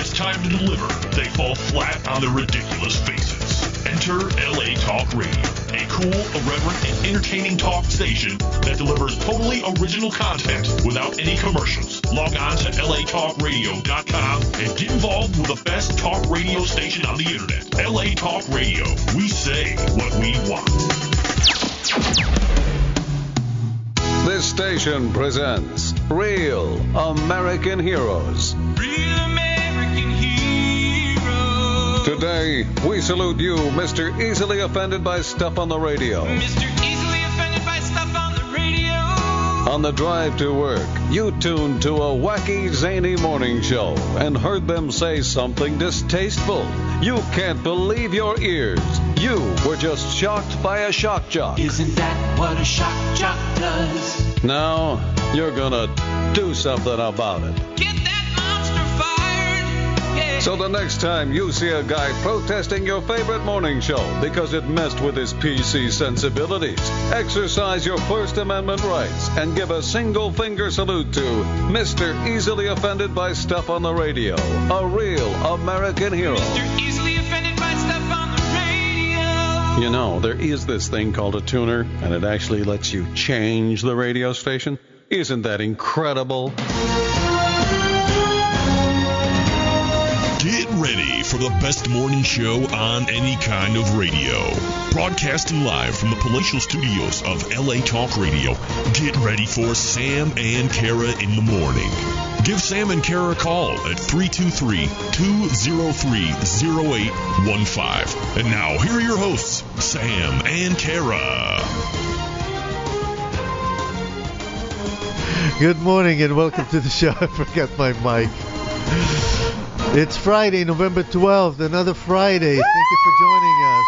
it's time to deliver, they fall flat on their ridiculous faces. Enter LA Talk Radio, a cool, irreverent, and entertaining talk station that delivers totally original content without any commercials. Log on to latalkradio.com and get involved with the best talk radio station on the internet. LA Talk Radio. We say what we want. This station presents Real American Heroes. Real American Heroes. Today, we salute you, Mr. Easily Offended by Stuff on the Radio. Mr. Easily Offended by Stuff on the Radio. On the drive to work, you tuned to a wacky, zany morning show and heard them say something distasteful. You can't believe your ears. You were just shocked by a shock jock. Isn't that what a shock jock does? Now, you're gonna do something about it. Get that monster fired. Yeah. So the next time you see a guy protesting your favorite morning show because it messed with his PC sensibilities, exercise your First Amendment rights and give a single finger salute to Mr. Easily Offended by Stuff on the Radio, a real American hero. Mr. Easily Offended by Stuff on the Radio. You know, there is this thing called a tuner, and it actually lets you change the radio station. Isn't that incredible? Get ready for the best morning show on any kind of radio. Broadcasting live from the palatial studios of LA Talk Radio. Get ready for Sam and Kara in the morning. Give Sam and Kara a call at 323-203-0815. And now, here are your hosts, Sam and Kara. Good morning and welcome to the show. I forgot my mic. It's Friday, November 12th, another Friday. Thank you for joining us.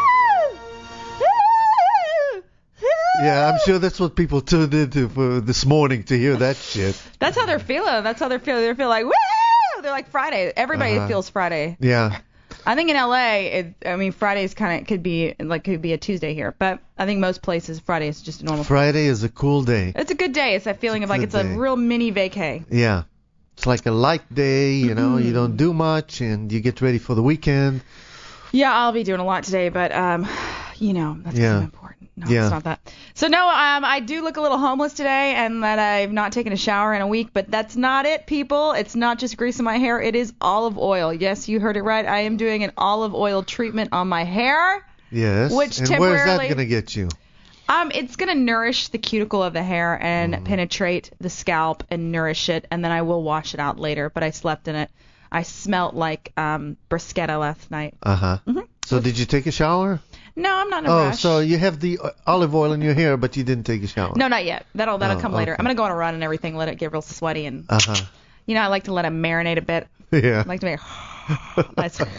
Yeah, I'm sure that's what people tuned into for this morning to hear that shit. That's how they're feeling. They feel like, woo! They're like Friday. Everybody feels Friday. Yeah. I think in LA, Fridays could be a Tuesday here, but I think most places Friday is just a normal. Friday is a cool day. It's a good day. It's that feeling of like it's a real mini vacay. Yeah. It's like a light day, you know, you don't do much and you get ready for the weekend. Yeah, I'll be doing a lot today, but, that's kind of important. No, yeah. It's not that. So, no, I do look a little homeless today and that I've not taken a shower in a week, but that's not it, people. It's not just greasing my hair. It is olive oil. Yes, you heard it right. I am doing an olive oil treatment on my hair. Yes. Which and temporarily, where's that going to get you? It's going to nourish the cuticle of the hair and penetrate the scalp and nourish it, and then I will wash it out later, but I slept in it. I smelt like bruschetta last night. Uh-huh. Mm-hmm. So did you take a shower? No, I'm not in a rush. Oh, so you have the olive oil in your hair, but you didn't take a shower? No, not yet. That'll come later. Okay. I'm going to go on a run and everything, let it get real sweaty. And, I like to let it marinate a bit. Yeah. I like to make nice, get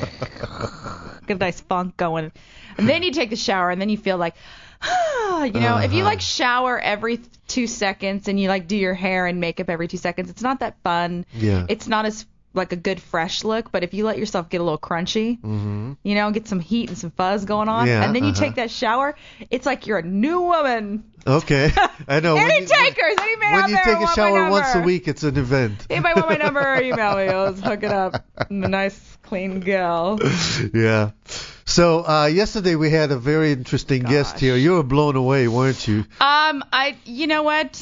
a nice funk going. And then you take the shower, and then you feel like, if you like shower every 2 seconds and you like do your hair and makeup every 2 seconds, it's not that fun. Yeah. It's not as like a good fresh look, but if you let yourself get a little crunchy, get some heat and some fuzz going on, and then you take that shower, it's like you're a new woman. Okay. I know. Any takers? Any man When you take a shower once a week, it's an event. Anybody want my number? Email me. Let's hook it up. I'm a nice, clean girl. Yeah. So yesterday we had a very interesting guest here. You were blown away, weren't you? You know what?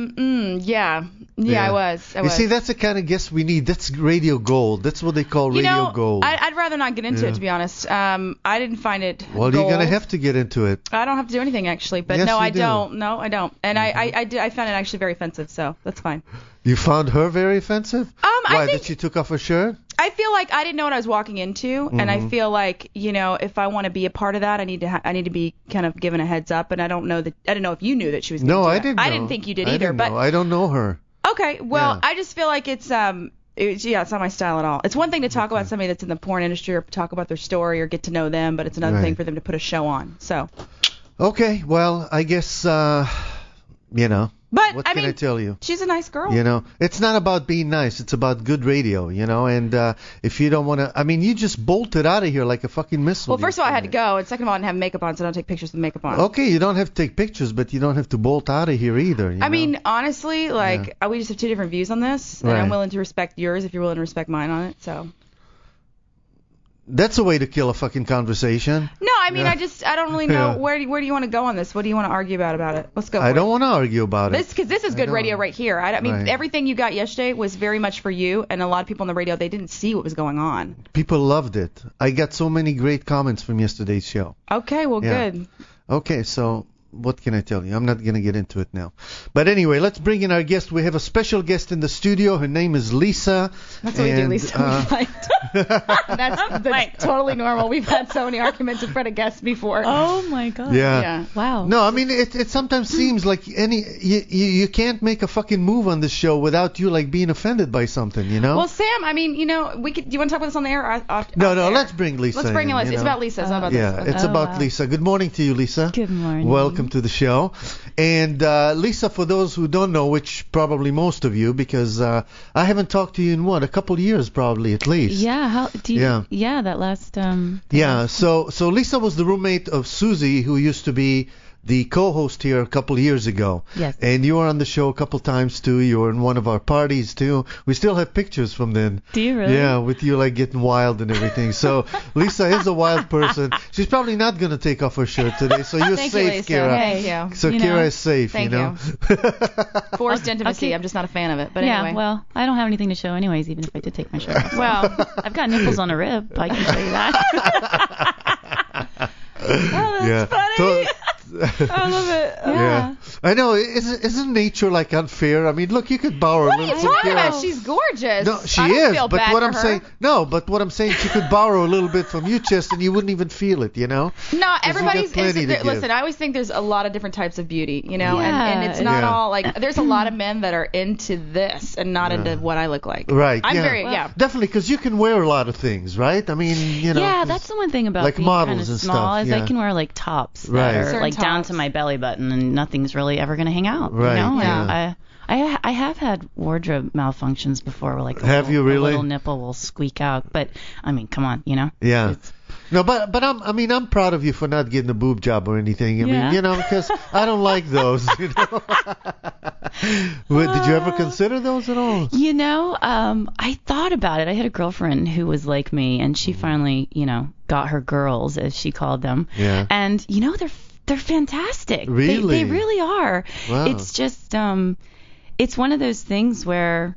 Yeah, I was. You see, that's the kind of guest we need. That's radio gold. That's what they call radio gold. I'd rather not get into it, to be honest. I didn't find it Well, gold. you're going to have to get into it. I don't have to do anything, actually. But yes, no, I do. don't. No, I don't. And I found it actually very offensive, so that's fine. You found her very offensive? I think that she took off her shirt? I feel like I didn't know what I was walking into, and I feel like, if I want to be a part of that, I need to be kind of given a heads up. And I didn't know if you knew that she was going to do No, that. I didn't know. I didn't think you did either. But I don't know her. Okay, well, I just feel like it's not my style at all. It's one thing to talk about somebody that's in the porn industry or talk about their story or get to know them, but it's another thing for them to put a show on. So. Okay, well, I guess But what can I tell you? She's a nice girl. It's not about being nice. It's about good radio, And if you don't want to, you just bolted out of here like a fucking missile. Well, first of all, I had to go, and second of all, I didn't have makeup on, so I don't take pictures with makeup on. Okay, you don't have to take pictures, but you don't have to bolt out of here either. Honestly, we just have two different views on this, and I'm willing to respect yours if you're willing to respect mine on it. So. That's a way to kill a fucking conversation. No, I mean, I don't really know where do you want to go on this? What do you want to argue about it? Let's go. I don't want to argue about it. Because this is good radio right here. I mean, Right. everything you got yesterday was very much for you, and a lot of people on the radio, they didn't see what was going on. People loved it. I got so many great comments from yesterday's show. Okay, well, Yeah. good. Okay, so what can I tell you? I'm not going to get into it now. But anyway, let's bring in our guest. We have a special guest in the studio. Her name is Lisa. That's what we do, And, Lisa. That's totally normal. We've had so many arguments in front of guests before. Oh my god. Yeah. Yeah. Wow. No, I mean it sometimes seems like you can't make a fucking move on this show without you like being offended by something, you know? Well, Sam, I mean, do you want to talk about this on the air? Or no, off air? let's bring Lisa. Let's bring in Lisa. you It's know? about Lisa. It's not about Yeah, this. it's Oh, about wow. Lisa. Good morning to you, Lisa. Good morning. Welcome to the show. And Lisa, for those who don't know, which probably most of you, because I haven't talked to you in a couple of years probably at least. Yeah. How do you? Yeah. Yeah. That last. Yeah, so Lisa was the roommate of Susie, who used to be the co-host here a couple of years ago. Yes. And you were on the show a couple times too. You were in one of our parties too. We still have pictures from then. Do you really? Yeah, with you like getting wild and everything. So Lisa is a wild person. She's probably not going to take off her shirt today. So you're Thank safe, you, Lisa. Kira. Thank you. So You Kira know, is safe, thank you know. Forced intimacy. keep- I'm just not a fan of it. But Yeah. anyway. Well, I don't have anything to show anyways, even if I did take my shirt off. Well, I've got nipples on a rib. I can show you that. Yeah. funny. I love it. Yeah. I know. Isn't nature like unfair? I mean, look, you could borrow a What are little you from talking Kira. about? She's gorgeous. No, she I don't is. feel But bad what for I'm her. saying, no, but what I'm saying, she could borrow a little bit from your chest, and you wouldn't even feel it, you know? No, you everybody's. got plenty to give. Listen, I always think there's a lot of different types of beauty, you know, Yeah. and it's not Yeah. all like. There's a lot of men that are into this and not into what I look like. Right. I'm yeah. very yeah. Definitely, because you can wear a lot of things, right? I mean, you know. Yeah, 'cause- that's the one thing about like being models kind of and small stuff, is yeah. I can wear like tops that Right. are Certain like down tops. to my belly button and nothing's really ever gonna hang out. Right, You know? yeah. And I have had wardrobe malfunctions before where like Have you a really? little nipple will squeak out, but I mean, come on, you know. Yeah. It's- No, but I'm proud of you for not getting a boob job or anything. I mean, Yeah. you know, because I don't like those. You know. Did you ever consider those at all? You know, I thought about it. I had a girlfriend who was like me, and she finally, you know, got her girls, as she called them. Yeah. And you know, they're fantastic. Really? They really are. Wow. It's just, it's one of those things where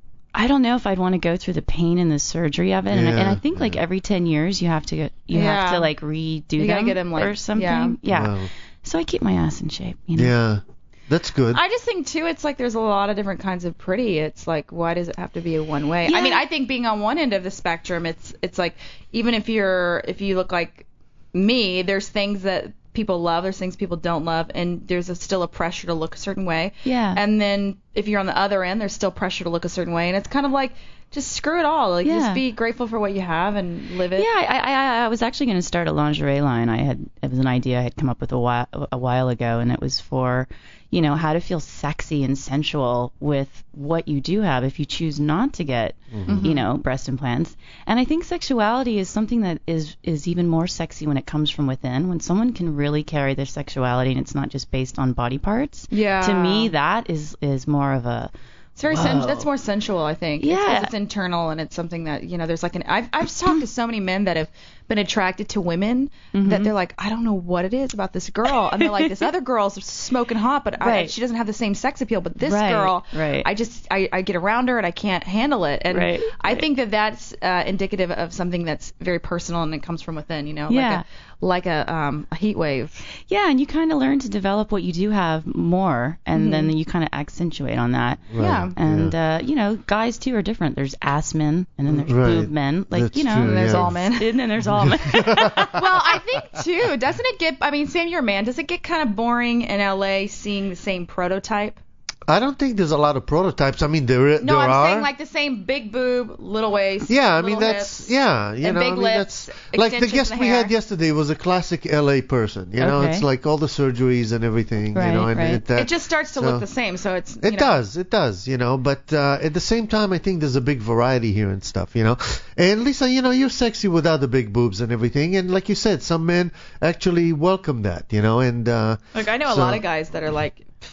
I don't know if I'd want to go through the pain and the surgery of it. And Yeah, I think like every 10 years you have to Yeah. like redo You gotta them get 'em, like, or something. yeah. Yeah. Wow. So I keep my ass in shape. You know. Yeah. That's good. I just think too, it's like there's a lot of different kinds of pretty. It's like, why does it have to be a one way? I Yeah. mean, I think being on one end of the spectrum, it's like even if you look like me, there's things that people love, there's things people don't love, and there's still a pressure to look a certain way. Yeah. And then if you're on the other end, there's still pressure to look a certain way, and it's kind of like just screw it all. Like Yeah. just be grateful for what you have and live it. Yeah, I was actually going to start a lingerie line. It was an idea I had come up with a while ago, and it was for, you know, how to feel sexy and sensual with what you do have if you choose not to get, you know, breast implants. And I think sexuality is something that is even more sexy when it comes from within. When someone can really carry their sexuality and it's not just based on body parts. Yeah. To me, that is more of a It's very that's more sensual, I think. Yeah. It's 'cause it's internal and it's something that, you know, there's like I've talked to so many men that have been attracted to women that they're like, I don't know what it is about this girl, and they're like, this other girl's smoking hot, but Right. she doesn't have the same sex appeal, but this Right, girl, right. I get around her and I can't handle it, and Right, I think that's indicative of something that's very personal and it comes from within, you know, Yeah. like a heat wave. Yeah, and you kind of learn to develop what you do have more, and then you kind of accentuate on that. Right. Yeah. And you know, guys too are different. There's ass men, and then there's Right. boob men. Like That's you know, true, And there's yeah. all men. and then there's all men. Well, I think too, doesn't it get, I mean, Sam, you're a man, does it get kind of boring in LA seeing the same prototype? I don't think there's a lot of prototypes. I mean, there No, I'm are. saying like the same big boob, little waist. Yeah, I mean little that's hips. yeah, you and know, big I mean lips, that's like the extensions guest in the we hair. had yesterday was a classic LA person. You know, Okay. it's like all the surgeries and everything. You know, Right, and right. It just starts to look the same, so it's you It know, does, you know, but at the same time, I think there's a big variety here and stuff, you know. And Lisa, you know, you're sexy without the big boobs and everything, and like you said, some men actually welcome that, you know, and Like I know a so- lot of guys that are like,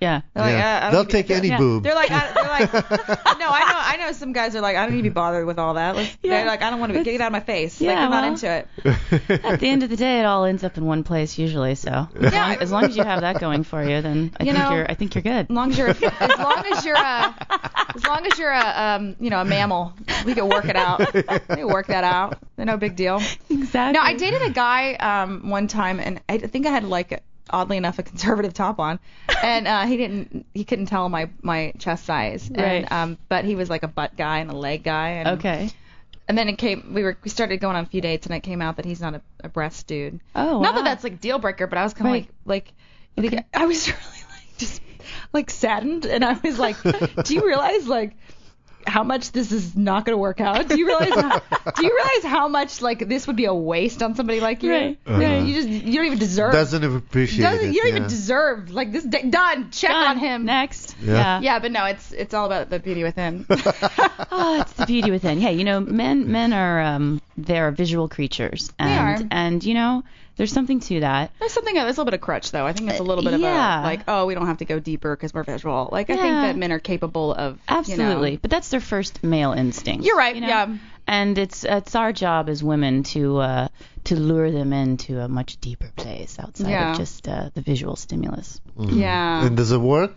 Yeah. They're like, Yeah. I don't They'll need to take be- any Yeah. boob. They're like, no, I know some guys are like, I don't need to be bothered with all that. They're like, I don't want to get it out of my face. Yeah, like, I'm well, not into it. At the end of the day, it all ends up in one place usually. So as long as you have that going for you, then I think you're good. As long as you're a mammal, we can work it out. We can work that out. No big deal. Exactly. No, I dated a guy one time, and I think I had like oddly enough a conservative top on, and he couldn't tell my chest size. Right. And but he was like a butt guy and a leg guy. And, Okay. And then we started going on a few dates, and it came out that he's not a breast dude. Oh, wow. Not that that's like deal breaker, but I was kind of like I was really like just like saddened, and I was like, do you realize like how much this is not going to work out? Do you realize how much like this would be a waste on somebody like you? Right. You don't even deserve. Doesn't appreciate it. You don't even deserve like this. Done. Check on him. Next. Yeah. Yeah, but no, it's all about the beauty within. Oh, it's the beauty within. Hey, men are they're visual creatures, and there's something to that. There's a little bit of crutch though. I think it's a little bit of a like, oh, we don't have to go deeper because we're visual. Like I think that men are capable of Absolutely, but that's their first male instinct. You're right. Yeah. And it's our job as women to lure them into a much deeper place outside of just the visual stimulus. Yeah. And does it work?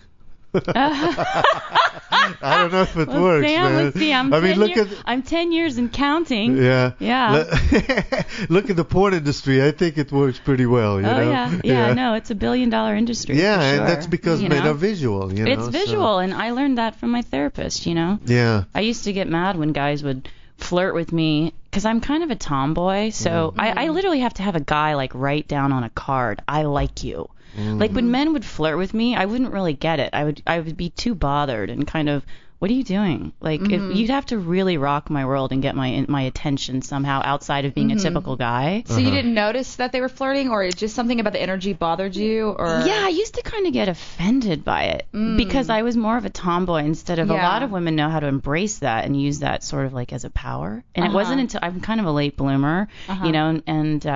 I don't know if it works, Sam, man. let's see. I'm 10 years and counting. Yeah. Yeah. Look at the porn industry. I think it works pretty well. You know? Yeah. No, it's $1 billion industry. Yeah, for sure. and that's because men are visual. It's visual, and I learned that from my therapist. Yeah. I used to get mad when guys would flirt with me because I'm kind of a tomboy, so I literally have to have a guy like write down on a card, I like you. Like when men would flirt with me, I wouldn't really get it. I would be too bothered and kind of, what are you doing? Like you'd have to really rock my world and get my attention somehow outside of being a typical guy. So you didn't notice that they were flirting, or just something about the energy bothered you, or? Yeah, I used to kind of get offended by it because I was more of a tomboy instead of a lot of women know how to embrace that and use that sort of like as a power. And it wasn't until I'm kind of a late bloomer, and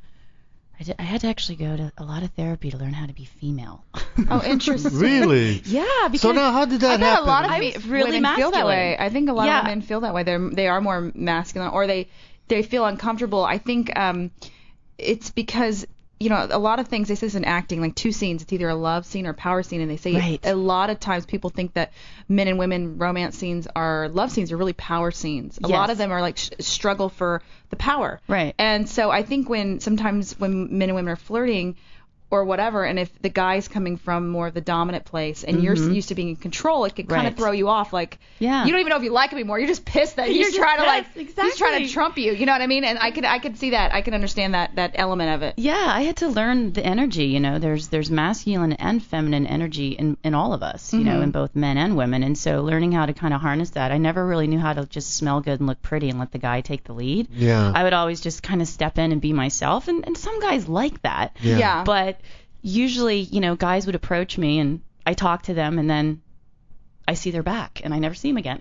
I had to actually go to a lot of therapy to learn how to be female. Oh, interesting. Really? Yeah. Because So now, how did that happen? A lot of really women feel that masculine. way. I think a lot of women feel that way. They are more masculine, or they feel uncomfortable. I think it's because a lot of things they say this in acting, like two scenes. It's either a love scene or a power scene, and they say a lot of times people think that men and women romance scenes are love scenes are really power scenes. A lot of them are like struggle for the power. Right. And so I think sometimes when men and women are flirting or whatever, and if the guy's coming from more of the dominant place and you're used to being in control, it can kind of throw you off. Like, you don't even know if you like him anymore. You're just pissed that he's trying to trump you. You know what I mean? And I could see that. I can understand that element of it. Yeah, I had to learn the energy. There's masculine and feminine energy in all of us. In both men and women. And so learning how to kind of harness that. I never really knew how to just smell good and look pretty and let the guy take the lead. Yeah. I would always just kind of step in and be myself. And some guys like that. Yeah. But usually, guys would approach me and I talk to them and then I see their back and I never see them again.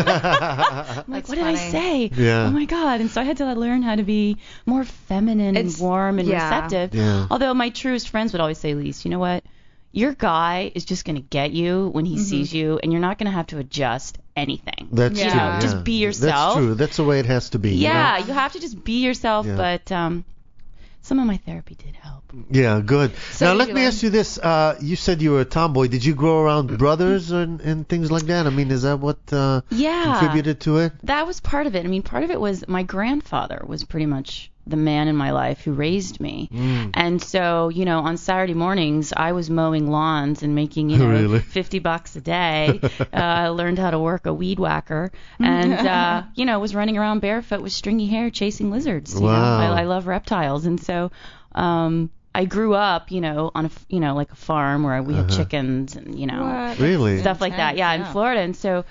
I'm like, what did I say? Yeah. Oh my God. And so I had to learn how to be more feminine and warm and receptive. Yeah. Although my truest friends would always say, Lise, you know what? Your guy is just going to get you when he sees you, and you're not going to have to adjust anything. That's true. Yeah. Just be yourself. That's true. That's the way it has to be. Yeah, you have to just be yourself, but some of my therapy did help. Yeah, good. So now, did let you me learn- ask you this. You said you were a tomboy. Did you grow around brothers and things like that? I mean, is that what contributed to it? That was part of it. I mean, part of it was my grandfather was pretty much the man in my life who raised me. And so, on Saturday mornings, I was mowing lawns and making, Really? $50 a day. I learned how to work a weed whacker and, was running around barefoot with stringy hair chasing lizards. Wow. I love reptiles. And so, I grew up, on a, like a farm where we had chickens and, What? Really? stuff like that. Yeah, in Florida. And so,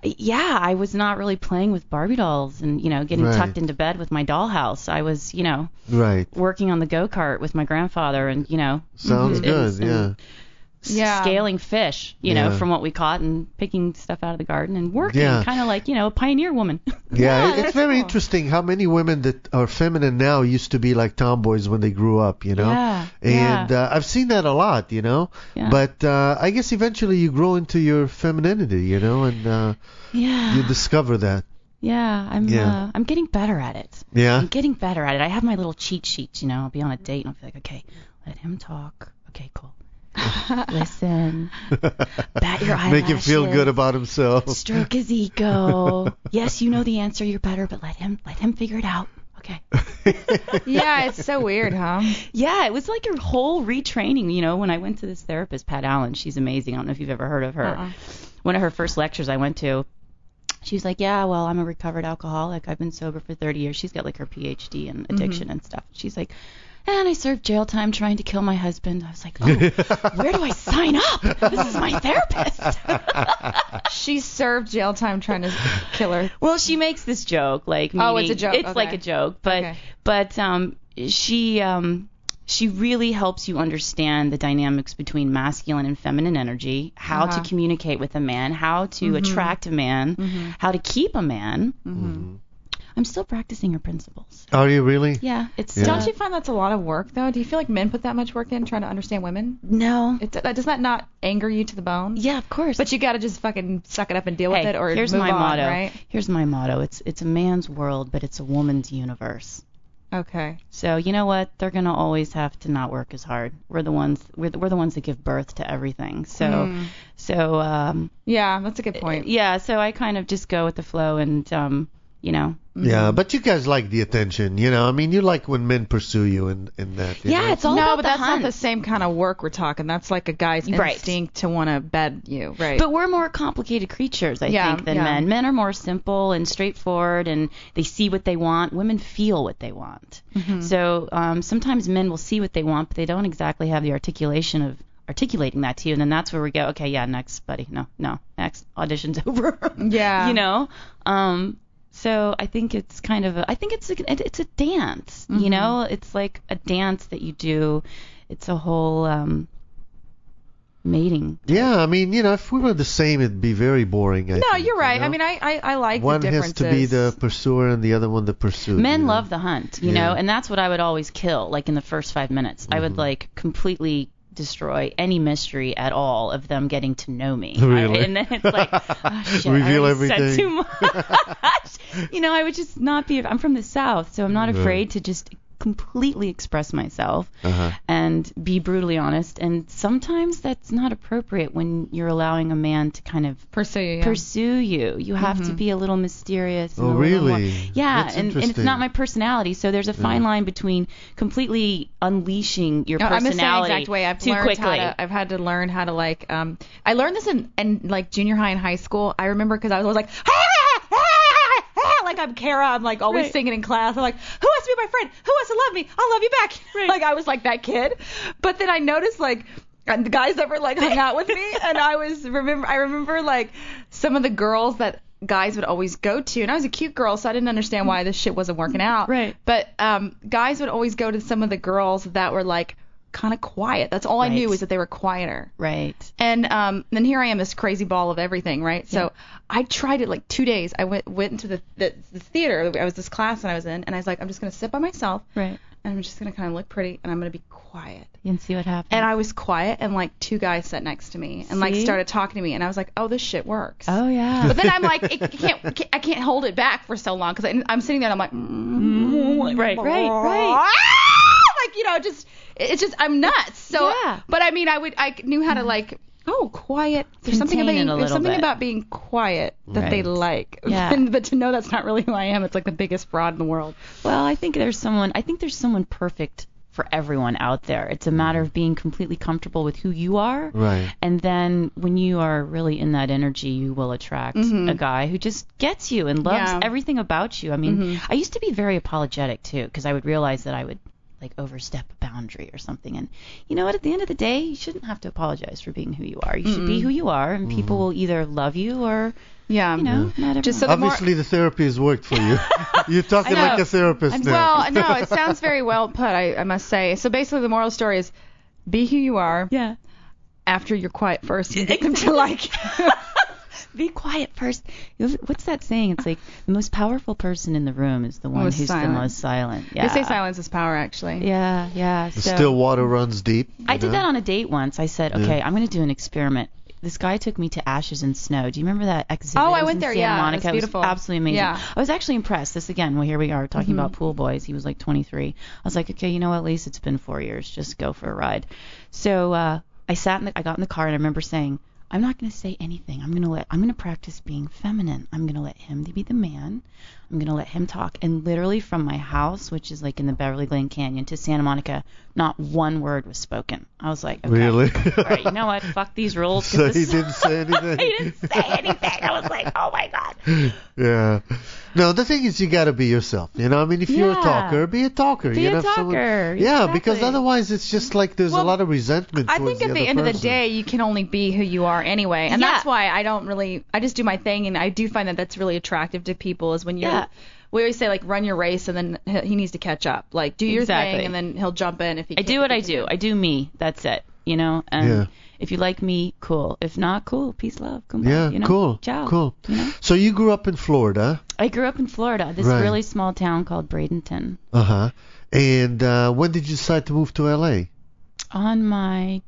I was not really playing with Barbie dolls and, getting Right. tucked into bed with my dollhouse. I was, Right. working on the go-kart with my grandfather and, Sounds good, and scaling fish, you know, Yeah. from what we caught and picking stuff out of the garden and working, Yeah. kind of like, you know, a pioneer woman. Yeah, it's that's very cool. interesting how many women that are feminine now used to be like tomboys when they grew up, you know? Yeah, And yeah. I've seen that a lot, you know? Yeah. But I guess eventually you grow into your femininity, you know, and Yeah. you discover that. Yeah, I'm getting better at it. Yeah? I'm getting better at it. I have my little cheat sheets, you know. I'll be on a date and I'll be like, okay, let him talk. Okay, cool. Listen. Bat your eyelashes. Make him feel good about himself. Stroke his ego. Yes, you know the answer. You're better, but let him figure it out. Okay. Yeah, it's so weird, huh? Yeah, it was like a whole retraining. You know, when I went to this therapist, Pat Allen, she's amazing. I don't know if you've ever heard of her. One of her first lectures I went to, she was like, yeah, well, I'm a recovered alcoholic. I've been sober for 30 years. She's got like her PhD in addiction and stuff. She's like, and I served jail time trying to kill my husband. I was like, oh, where do I sign up? This is my therapist. She served jail time trying to kill her. Well, she makes this joke, like, Oh, it's meaning- a joke, It's okay. like a joke, but Okay. she really helps you understand the dynamics between masculine and feminine energy, how to communicate with a man, how to attract a man, how to keep a man. I'm still practicing her principles. Are you really? Yeah, it's Yeah. Don't you find that's a lot of work, though? Do you feel like men put that much work in trying to understand women? no. Does that not anger you to the bone? Yeah, of course. But you got to just fucking suck it up and deal hey, with it, or here's move my on, motto. right? Here's my motto. It's a man's world, but it's a woman's universe. Okay. So you know what? They're gonna always have to not work as hard. We're the ones that give birth to everything. So Yeah, that's a good point. yeah. So I kind of just go with the flow, and you know. Yeah, but you guys like the attention, you know? I mean, you like when men pursue you and that. You know? Yeah, it's all No, about but the that's hunt. not the same kind of work we're talking. That's like a guy's Right. instinct to want to bed you, right? But we're more complicated creatures, I Yeah, think, than yeah. men. Men are more simple and straightforward, and they see what they want. Women feel what they want. So sometimes men will see what they want, but they don't exactly have the articulation of articulating that to you, and then that's where we go, okay, yeah, next, buddy. No, next, audition's over. Yeah. You know? So I think it's kind of it's a dance, you know? It's like a dance that you do. It's a whole mating. Yeah, I mean, you know, if we were the same, it'd be very boring. I No, think, you're right. you know? I mean, I like one the has differences. to be the pursuer and the other one the pursued. Men you know? love the hunt, you Yeah. know, and that's what I would always kill, like in the first 5 minutes. I would like completely destroy any mystery at all of them getting to know me. Really? And then it's like, oh, shit, Reveal I already everything. said too much. You know, I would just not be. I'm from the South, so I'm not afraid to just completely express myself and be brutally honest. And sometimes that's not appropriate when you're allowing a man to kind of pursue you. Yeah. pursue you. You have to be a little mysterious. And Oh, a little more, really? yeah, That's and it's interesting. not my personality. So there's a fine line between completely unleashing your No, I'm the same personality exact way. I've too learned quickly. I've had to learn how to like. I learned this in like junior high and high school. I remember because I was always like, like I'm Kara. I'm like always Right. singing in class. I'm like, who wants to be my friend? Who wants to love me? I'll love you back. Right. Like I was like that kid. But then I noticed like. And the guys that were like hung out with me, and I remember like some of the girls that guys would always go to, and I was a cute girl, so I didn't understand why this shit wasn't working out. Right. But guys would always go to some of the girls that were like kind of quiet. That's all I knew Right. was that they were quieter. Right. And then here I am, this crazy ball of everything, right? So I tried it like 2 days. I went into the theater. I was this class that I was in, and I was like, I'm just gonna sit by myself, Right. and I'm just gonna kind of look pretty, and I'm gonna be quiet. You can see what happens. And I was quiet, and like 2 guys sat next to me and like See? started talking to me, and I was like, oh, this shit works. oh yeah. But then I'm like, I can't hold it back for so long because I'm sitting there and I'm like, Right. like, you know, it's just I'm nuts. So, Yeah. but I mean, I knew how to like, oh, quiet. There's something Contain it a about little bit. about being quiet that they Right. like. Yeah. But to know that's not really who I am, it's like the biggest fraud in the world. Well, I think there's someone perfect for everyone out there. It's a matter of being completely comfortable with who you are. Right. And then when you are really in that energy, you will attract a guy who just gets you and loves Yeah. everything about you. I mean, I used to be very apologetic too, because I would realize that I would like overstep a boundary or something. And you know what? At the end of the day, you shouldn't have to apologize for being who you are. You should be who you are, and people will either love you or, Yeah. you know, not everyone. Just so the more- Obviously, the therapy has worked for you. You're talking I know. like a therapist now. Well, no, it sounds very well put, I must say. So basically, the moral story is be who you are. yeah. after you're quiet first, you get them to like. Be quiet first. What's that saying? It's like the most powerful person in the room is the one Most who's silent. the most silent. Yeah. They say silence is power, actually. Yeah. The So still water runs deep. I did that on a date once. I said, okay, I'm going to do an experiment. This guy took me to Ashes and Snow. Do you remember that exhibit? Oh, I It was went in there, Santa yeah. Monica. It was beautiful. It was absolutely amazing. Yeah. I was actually impressed. This again, well, here we are talking about pool boys. He was like 23. I was like, okay, you know what, Lise, it's been 4 years. Just go for a ride. So I got in the car, and I remember saying, I'm not going to say anything. I'm going to practice being feminine. I'm going to let him be the man. I'm going to let him talk. And literally from my house, which is like in the Beverly Glen Canyon, to Santa Monica, not one word was spoken. I was like, okay. Really? All right, you know what? Fuck these rules. 'cause So this he is- didn't say anything? He didn't say anything. I was like, oh my God. Yeah. No, the thing is, you got to be yourself. You know, I mean, if you're a Yeah. talker, be a talker. Be you a know, if talker. Yeah, Exactly. because otherwise it's just like there's a Well, lot of resentment I towards think at the other end of the person. day, you can only be who you are anyway, and Yeah. that's why I just do my thing, and I do find that that's really attractive to people. Is when you're, Yeah. we always say like run your race, and then he needs to catch up. Like do your Exactly. thing, and then he'll jump in if he. I do what I do. I do me. That's it. You know? And Yeah. if you like me, cool. If not, cool. Peace, love. Come Yeah, on. You know? cool. Ciao. Cool. You know? So you grew up in Florida. I grew up in Florida, this Right. really small town called Bradenton. Uh-huh. And when did you decide to move to LA? On my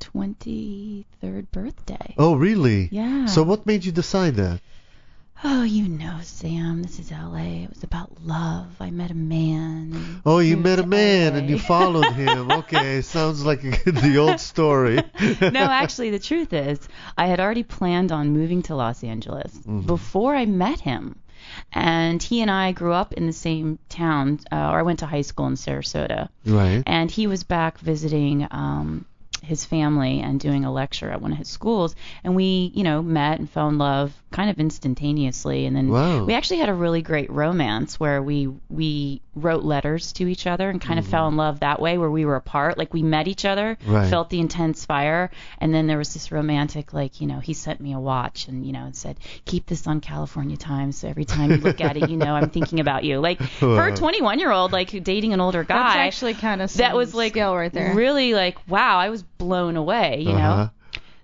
23rd birthday. Oh, really? Yeah. So what made you decide that? Oh, you know, Sam, this is LA. It was about love. I met a man. and Oh, you moved met a to man LA. and you followed him. Okay, sounds like the old story. No, actually, the truth is, I had already planned on moving to Los Angeles Mm-hmm. before I met him. And he and I grew up in the same town, or I went to high school in Sarasota. Right. And he was back visiting his family and doing a lecture at one of his schools. And we, you know, met and fell in love kind of instantaneously. And then Wow. we actually had a really great romance where we wrote letters to each other and kind of fell in love that way, where we were apart. Like we met each other, Right. felt the intense fire. And then there was this romantic, like, you know, he sent me a watch and, you know, and said, keep this on California Times. So every time you look at it, you know, I'm thinking about you. Like for a 21-year-old, like dating an older guy. That's actually kind of That was like skill right there. really like, wow, I was blown away, you Uh-huh. know.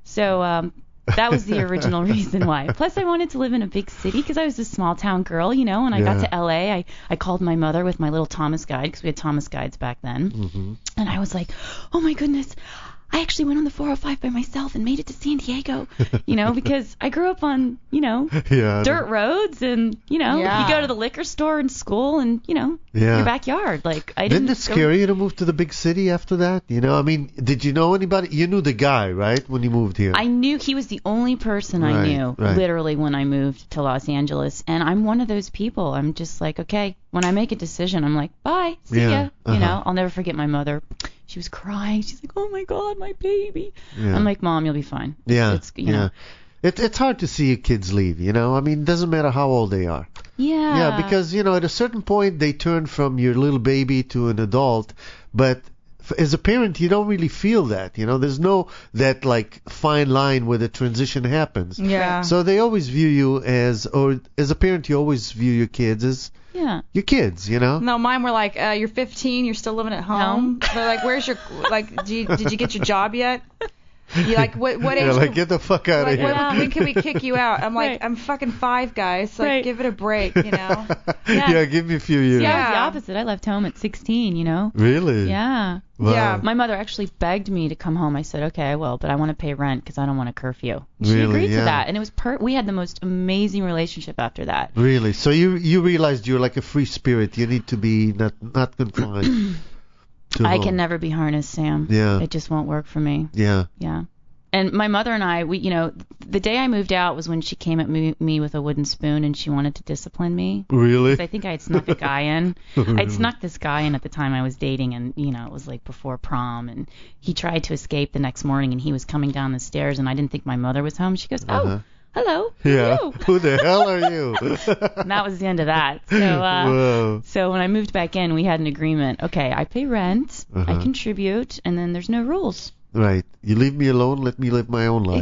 So that was the original reason why. Plus I wanted to live in a big city because I was a small town girl, you know. When I got Yeah. to LA, I called my mother with my little Thomas guide, because we had Thomas guides back then. Mm-hmm. And I was like, oh my goodness, I actually went on the 405 by myself and made it to San Diego, you know, because I grew up on, you know, Yeah. dirt roads and, you know, Yeah. you go to the liquor store in school and, you know, Yeah. your backyard. Like I Didn't didn't it scare you to move to the big city after that? You know, I mean, did you know anybody? You knew the guy, right, when you moved here? I knew he was the only person I Right, knew, right. literally, when I moved to Los Angeles. And I'm one of those people. I'm just like, okay, when I make a decision, I'm like, bye, see Yeah, ya. uh-huh. You know, I'll never forget my mother. She was crying. She's like, oh my God, my baby. Yeah. I'm like, Mom, you'll be fine. Yeah, It's, you yeah. know. It's hard to see your kids leave, you know. I mean, it doesn't matter how old they are. Yeah. Yeah, because, you know, at a certain point, they turn from your little baby to an adult. But as a parent, you don't really feel that, you know. There's no that, like, fine line where the transition happens. Yeah. So they always view you or as a parent, you always view your kids as Yeah. your kids, you know. No, mine were like, you're 15, you're still living at home. They're like, where's your, like, did you get your job yet? You like, what age? Yeah, like, get the fuck out like, of here. when can we kick you out? I'm like, Right. I'm fucking 5, guys. Like, Right. give it a break, you know? Yeah, give me a few years. See, I was the Yeah. opposite. I left home at 16, you know. Really? Yeah. Wow. Yeah. My mother actually begged me to come home. I said, okay, I will, but I want to pay rent because I don't want a curfew. She Really? agreed Yeah. to that, and it was we had the most amazing relationship after that. Really? So you realized you're like a free spirit. You need to be not confined to I home. can never be harnessed, Sam. Yeah. It just won't work for me. Yeah. Yeah. And my mother and I, we, you know, the day I moved out was when she came at me with a wooden spoon and she wanted to discipline me. Really? 'Cause I think I had snuck a guy in. I'd snuck this guy in at the time I was dating, and, you know, it was like before prom, and he tried to escape the next morning, and he was coming down the stairs, and I didn't think my mother was home. She goes, Uh-huh. oh, hello, who Yeah. are you? Who the hell are you? And that was the end of that. So, Whoa. so when I moved back in, we had an agreement. Okay, I pay rent, I Uh-huh. contribute, and then there's no rules. Right. You leave me alone. Let me live my own life. Exactly.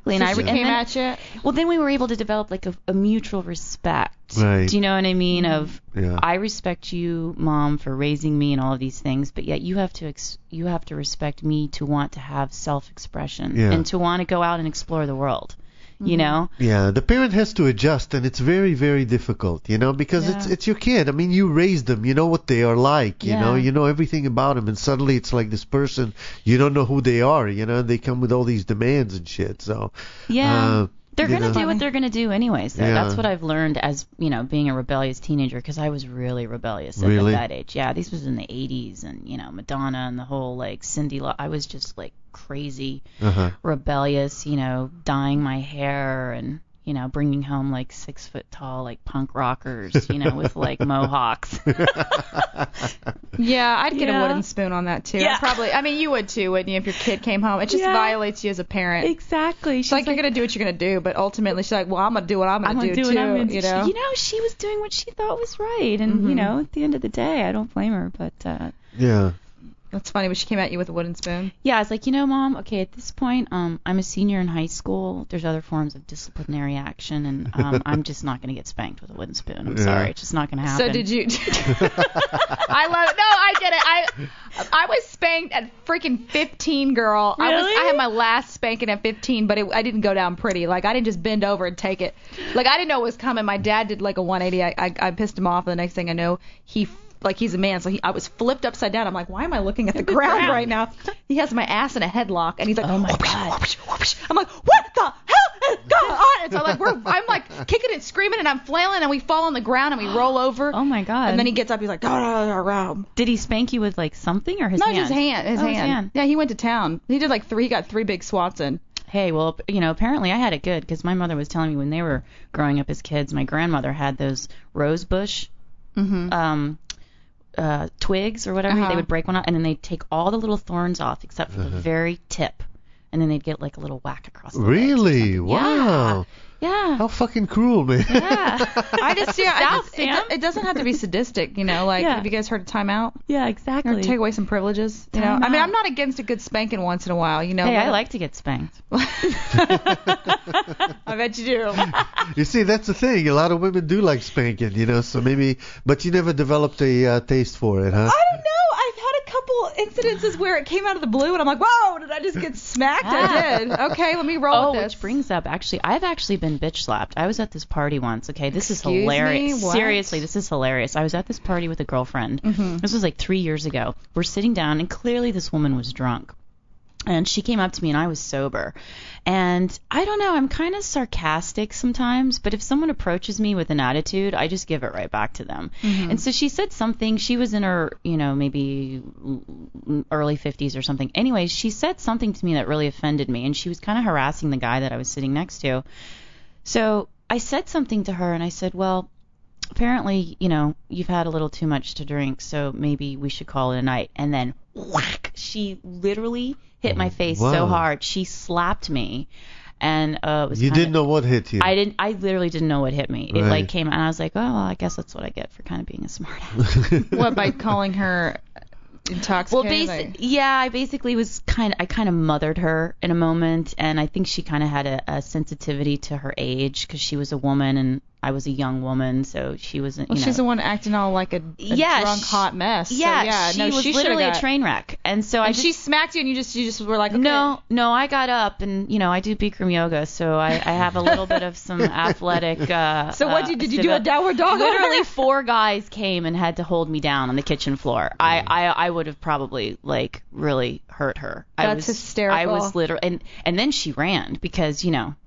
Exactly. So And she and came then, at you. well, then we were able to develop like a mutual respect. Right. Do you know what I mean? Of Yeah. I respect you, Mom, for raising me and all of these things, but yet you have to respect me to want to have self-expression Yeah. and to want to go out and explore the world. You know? Yeah, the parent has to adjust, and it's very, very difficult, because Yeah. it's your kid. I mean, you raised them, you know what they are like, Yeah. you know everything about them, and suddenly it's like this person, you don't know who they are, and they come with all these demands and shit. So Yeah. They're you going to know. do what they're going to do anyways. Though. Yeah. That's what I've learned as, being a rebellious teenager, because I was really rebellious at Really? that age. Yeah, this was in the 80s, and, Madonna and the whole, like, I was just, like, crazy, rebellious, dyeing my hair and, bringing home, like, 6 foot tall, like, punk rockers, with, like, mohawks. Yeah, I'd get a Yeah. wooden spoon on that too. Yeah. Probably. I mean, you would too, wouldn't you? If your kid came home, it just Yeah. violates you as a parent. Exactly. She's like, you're gonna do what you're gonna do, but ultimately she's like, well, I'm gonna do what I'm gonna do what too. I'm gonna do. You know. She was doing what she thought was right, and at the end of the day, I don't blame her. But Yeah. That's funny, but she came at you with a wooden spoon. yeah, I was like, Mom, okay, at this point, I'm a senior in high school. There's other forms of disciplinary action, and I'm just not gonna get spanked with a wooden spoon. I'm sorry, it's just not gonna happen. So did you? I love it. No, I get it. I was spanked at freaking 15, girl. Really? I had my last spanking at 15, but I didn't go down pretty. Like, I didn't just bend over and take it. Like, I didn't know it was coming. My dad did like a 180. I pissed him off. And the next thing I know, he's a man, so I was flipped upside down. I'm like, why am I looking at the ground right now? He has my ass in a headlock, and he's like, Oh my whoosh, God. whoosh, whoosh. I'm like, what the hell is going on? And so I'm like kicking and screaming, and I'm flailing, and we fall on the ground, and we roll over. Oh my God. And then he gets up, he's like, Did he spank you with like something or his no, hand? his hand. His hand. Yeah, he went to town. He did he got 3 big swats in. Hey, well, apparently I had it good, because my mother was telling me when they were growing up as kids, my grandmother had those rose bush twigs or whatever. They would break one out, and then they'd take all the little thorns off except for the very tip, and then they'd get like a little whack across the legs or Really? something. Wow. Yeah. How fucking cruel, man. Yeah. I just Sam. it doesn't have to be sadistic, Like, Yeah. have you guys heard of timeout? Yeah, Or exactly. take away some privileges, I mean, Time out. I'm not against a good spanking once in a while, Hey, Let I it- like to get spanked. I bet you do. You see, that's the thing. A lot of women do like spanking, so maybe, but you never developed a taste for it, huh? I don't know. I've had a couple incidences where it came out of the blue, and I'm like, whoa, did I just get smacked? I did. Okay, let me roll Oh, with this. which brings up, I've actually been bitch slapped. I was at this party once. Okay, this is Excuse me? hilarious. What? Seriously, this is hilarious. I was at this party with a girlfriend. This was like 3 years ago. We're sitting down, and clearly this woman was drunk. And she came up to me, and I was sober. And I don't know, I'm kind of sarcastic sometimes, but if someone approaches me with an attitude, I just give it right back to them. And so she said something. She was in her, maybe early 50s or something. Anyways, she said something to me that really offended me, and she was kind of harassing the guy that I was sitting next to. So I said something to her, and I said, well, apparently, you've had a little too much to drink, so maybe we should call it a night. And then whack, she literally hit my face so Wow. hard. She slapped me, and it was You kinda, didn't know what hit you. I literally didn't know what hit me. It Right. like came, and I was like, oh, well, I guess that's what I get for kind of being a smart ass. What, by calling her intoxicated? Well, I basically was I kind of mothered her in a moment, and I think she kind of had a sensitivity to her age, because she was a woman and I was a young woman, so she wasn't. Well, she's the one acting all like a drunk, hot mess. Yeah, so, she was literally a train wreck, and so And she smacked you, and you just were like, okay. No, I got up, and I do Bikram yoga, so I have a little bit of some athletic. So what did you do a downward dog? Literally 4 guys came and had to hold me down on the kitchen floor. I would have probably really hurt her. That's hysterical. I was literally, and then she ran because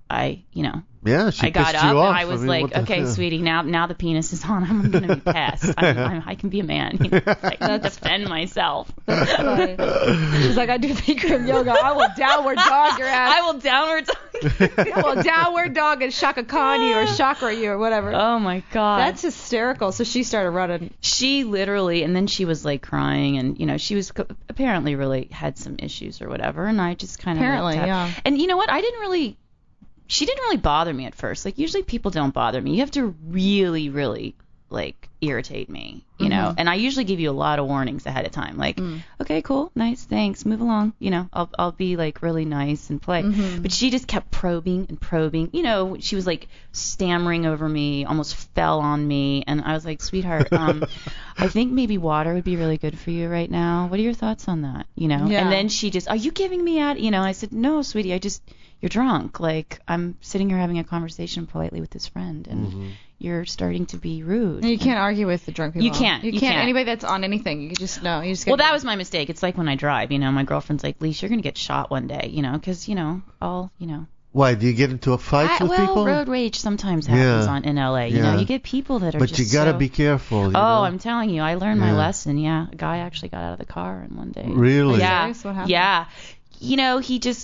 Yeah, she I got pissed up you off. and I was mean, like, what the- okay, sweetie, now the penis is on. I'm gonna be pissed. I can be a man. I can defend myself. Right. She's like, I do Bikram yoga. I will downward dog your ass. I will downward dog. I will downward dog and Shaka Khan you or chakra you or whatever. Oh my God. That's hysterical. So she started running. She literally, and then she was like crying, and she was apparently really had some issues or whatever, and I just kind of Apparently, yeah. And you know what? She didn't really bother me at first. Like, usually people don't bother me. You have to really, really like irritate me, you know. And I usually give you a lot of warnings ahead of time, like, okay, cool, nice, thanks, move along, you know. I'll be like really nice and polite. But she just kept probing and probing, you know. She was like stammering over me, almost fell on me, and I was like, sweetheart, I think maybe water would be really good for you right now. What are your thoughts on that, you know? Yeah. And then she just, are you giving me out, you know? I said, no, sweetie, you're drunk. Like, I'm sitting here having a conversation politely with this friend, and you're starting to be rude. You can't argue with the drunk people. You can't. You can't. Anybody that's on anything, you just no. You just. Well, that was my mistake. It's like when I drive, you know, my girlfriend's like, Leash, you're going to get shot one day, you know, because, you know, Why, do you get into a fight with people? road rage sometimes happens in LA. You know, you get people that are but just you got to be careful. You know? I'm telling you, I learned my lesson. Yeah, a guy actually got out of the car in one day. Really? Yeah. What happened? Yeah. You know,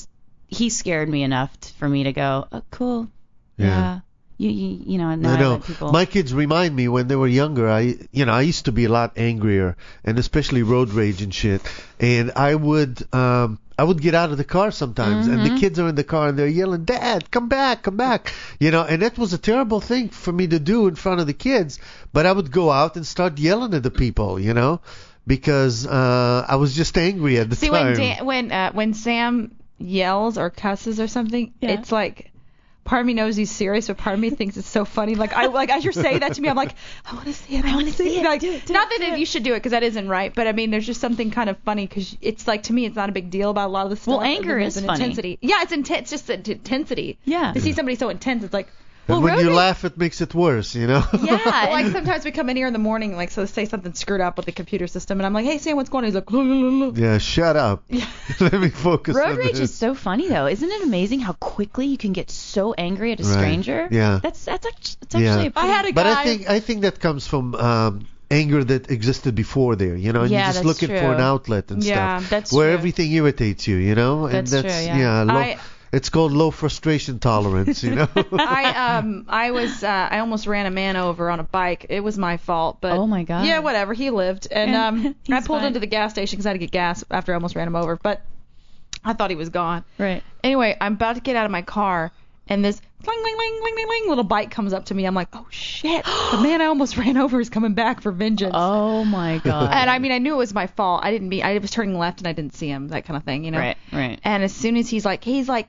he scared me enough for me to go, oh, cool. Yeah. You know, now I know. let people. My kids remind me when they were younger. I used to be a lot angrier, and especially road rage and shit. And I would get out of the car sometimes, and the kids are in the car and they're yelling, "Dad, come back, come back!" You know, and that was a terrible thing for me to do in front of the kids. But I would go out and start yelling at the people, you know, because I was just angry at the time. See, when Sam yells or cusses or something, it's like. Part of me knows he's serious, but part of me thinks it's so funny. Like as you're saying that to me, I'm like, I want to see it. I want to see it. Like, not that you should do it because that isn't right, but I mean, there's just something kind of funny because it's like to me, it's not a big deal about a lot of the stuff. Well, anger is funny. Intensity. Yeah, it's intense. It's just the intensity. Yeah. To see somebody so intense, it's like. And when you laugh, it makes it worse, you know? Yeah. Like sometimes we come in here in the morning, like, so say something screwed up with the computer system, and I'm like, hey, Sam, what's going on? He's like, la. Yeah, shut up. Let me focus on Road rage this. is so funny, though. Isn't it amazing how quickly you can get so angry at a stranger? Yeah. That's actually a pretty... I had a But guy. I think that comes from anger that existed before there, you know, and Yeah, you're just that's looking true. for an outlet and Yeah, stuff. that's where true. everything irritates you, you know? And That's true, yeah. It's called low frustration tolerance, you know? I almost ran a man over on a bike. It was my fault, but Oh, my God. yeah, whatever. He lived, and I He's pulled fine. into the gas station because I had to get gas after I almost ran him over. But I thought he was gone. Right. Anyway, I'm about to get out of my car, and this cling, cling, cling, cling, cling, cling, little bike comes up to me. I'm like, oh shit! The man I almost ran over is coming back for vengeance. Oh, my God. And I mean, I knew it was my fault. I was turning left and I didn't see him, that kind of thing, you know. Right. And as soon as he's like,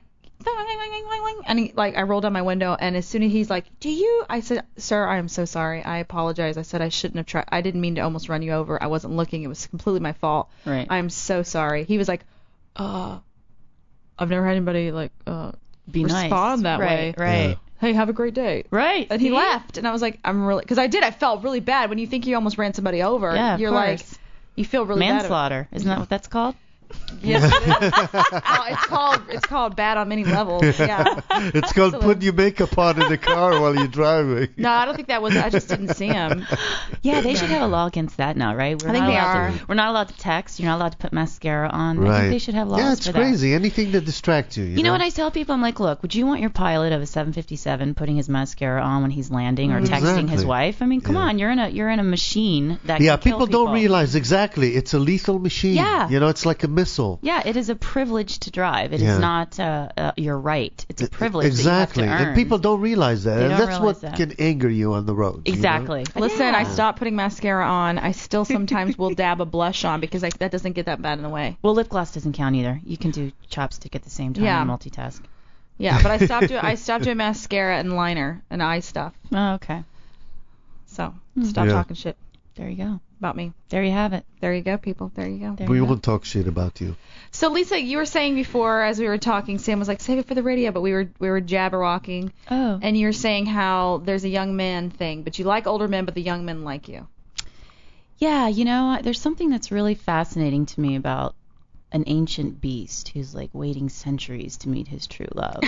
and I rolled down my window, and as soon as he's like, I said, sir, I am so sorry. I apologize. I said I shouldn't have tried. I didn't mean to almost run you over. I wasn't looking. It was completely my fault. Right. I'm so sorry. He was like, I've never had anybody like Be respond nice. that way. Right. Hey, have a great day. Right. And he left, and I was like, because I felt really bad. When you think you almost ran somebody over, Yeah, of you're like, course. you feel really bad. Manslaughter. Isn't that what that's called? Yes, it is. It's called bad on many levels. Yeah. It's called Absolutely. putting your makeup on in the car while you're driving. No, I don't think that was. I just didn't see him. Yeah, they should have a law against that now, right? I think they are. We're not allowed to text. You're not allowed to put mascara on. Right. I think they should have laws Yeah, it's for crazy. Anything that distracts you. You know what I tell people? I'm like, look, would you want your pilot of a 757 putting his mascara on when he's landing or texting his Exactly. wife? I mean, come on, you're in a machine that Yeah, can kill people don't realize exactly. It's a lethal machine. Yeah. You know, it's like a missile. Yeah, it is a privilege to drive. It is not your right. It's a privilege Exactly. that you have to earn. And people don't realize that. They And don't that's realize what that. can anger you on the road. you know? Exactly. Listen, Yeah. I stopped putting mascara on. I still sometimes will dab a blush on because that doesn't get that bad in the way. Well, lip gloss doesn't count either. You can do chopstick at the same time Yeah. and multitask. Yeah, but I stopped doing mascara and liner and eye stuff. Oh, okay. So stop Yeah. talking shit There you go. about me. There you have it. There you go, people. There you go. There We you go. won't talk shit about you. So Lisa, you were saying before as we were talking, Sam was like, save it for the radio, but we were jabberwocking, Oh. and you were saying how there's a young man thing, but you like older men, but the young men like you. Yeah, you know, there's something that's really fascinating to me about an ancient beast who's like waiting centuries to meet his true love.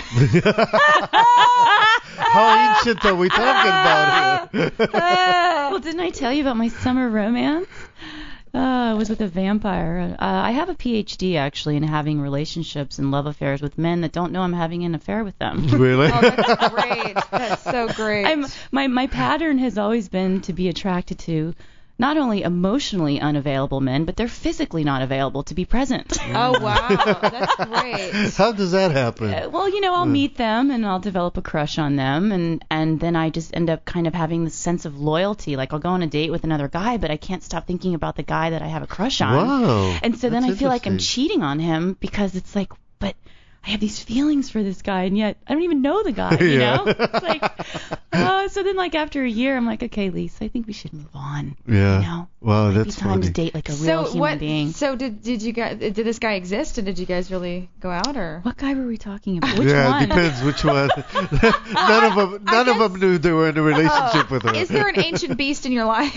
How ancient are we talking about here? Well, didn't I tell you about my summer romance? I was with a vampire. I have a PhD actually in having relationships and love affairs with men that don't know I'm having an affair with them. Really? Oh, that's great. That's so great. My pattern has always been to be attracted to not only emotionally unavailable men, but they're physically not available to be present. Oh, wow. That's great. How does that happen? Well, I'll meet them and I'll develop a crush on them, and then I just end up kind of having this sense of loyalty. Like I'll go on a date with another guy, but I can't stop thinking about the guy that I have a crush on. Wow. And so then I That's feel like I'm interesting. cheating on him because it's like, but I have these feelings for this guy, and yet I don't even know the guy, you Yeah. know? It's like, so then like after a year, I'm like, okay, Lisa, I think we should move on. Yeah. You know? Wow, Might that's be time funny. to date like a real human being. So did you guys? Did this guy exist, and did you guys really go out, or? What guy were we talking about? Which yeah, one? it depends which one. None of them knew they were in a relationship with her. Is there an ancient beast in your life?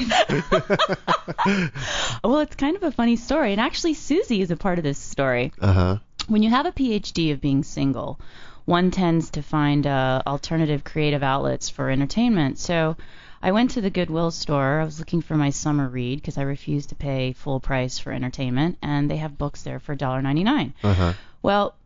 Well, it's kind of a funny story, and actually Susie is a part of this story. Uh-huh. When you have a PhD of being single, one tends to find alternative creative outlets for entertainment. So I went to the Goodwill store. I was looking for my summer read because I refused to pay full price for entertainment, and they have books there for $1.99. Uh-huh. Well,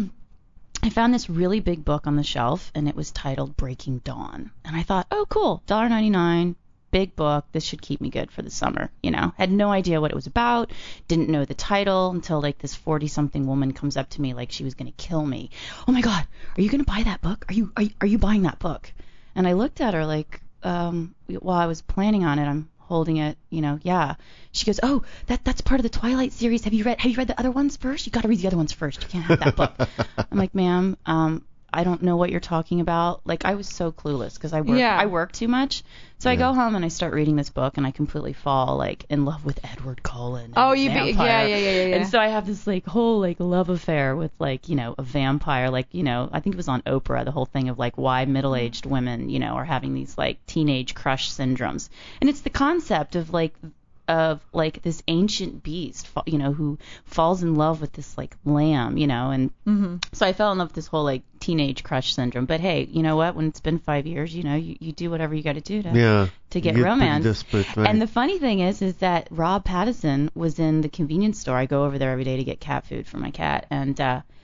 I found this really big book on the shelf, and it was titled Breaking Dawn. And I thought, oh, cool, $1.99. Big book, this should keep me good for the summer, Had no idea what it was about, didn't know the title until like this 40-something woman comes up to me like she was going to kill me. Oh my God, are you going to buy that book? Are you buying that book? And I looked at her like, while I was planning on it, I'm holding it, yeah. She goes, oh, that's part of the Twilight series. Have you read the other ones first? You got to read the other ones first. You can't have that book. I'm like, ma'am, I don't know what you're talking about. Like, I was so clueless because I work too much. So I go home and I start reading this book, and I completely fall like in love with Edward Cullen. Oh, yeah. Yeah. And so I have this like whole like love affair with like a vampire. Like I think it was on Oprah, the whole thing of like why middle-aged women are having these like teenage crush syndromes, and it's the concept of this ancient beast, who falls in love with this like lamb, and so I fell in love with this whole like teenage crush syndrome. But hey, you know what? When it's been 5 years, you do whatever you got to do to get You romance. pretty desperate, right? And the funny thing is that Rob Pattinson was in the convenience store. I go over there every day to get cat food for my cat, and